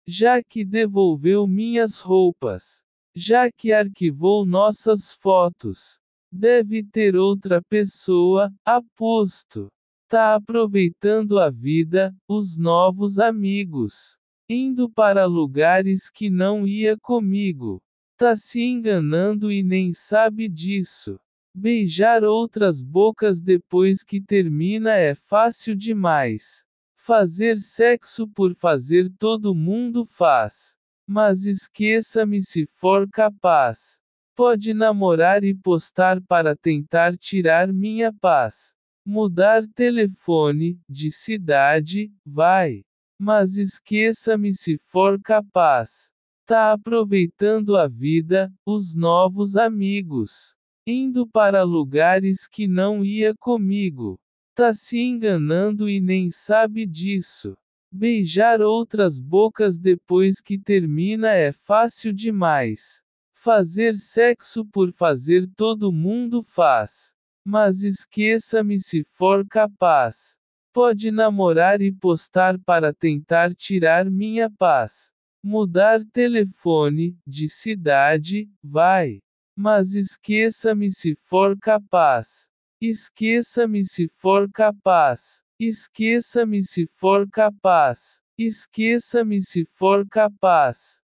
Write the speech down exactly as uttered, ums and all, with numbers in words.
Já que devolveu minhas roupas. Já que arquivou nossas fotos. Deve ter outra pessoa, aposto. Tá aproveitando a vida, os novos amigos. Indo para lugares que não ia comigo. Tá se enganando e nem sabe disso. Beijar outras bocas depois que termina é fácil demais. Fazer sexo por fazer todo mundo faz. Mas esqueça-me se for capaz. Pode namorar e postar para tentar tirar minha paz. Mudar telefone, de cidade, vai. Mas esqueça-me se for capaz. Tá aproveitando a vida, os novos amigos. Indo para lugares que não ia comigo. Tá se enganando e nem sabe disso. Beijar outras bocas depois que termina é fácil demais. Fazer sexo por fazer todo mundo faz. Mas esqueça-me se for capaz. Pode namorar e postar para tentar tirar minha paz. Mudar telefone, de cidade, vai. Mas esqueça-me se for capaz. Esqueça-me se for capaz. Esqueça-me se for capaz. Esqueça-me se for capaz.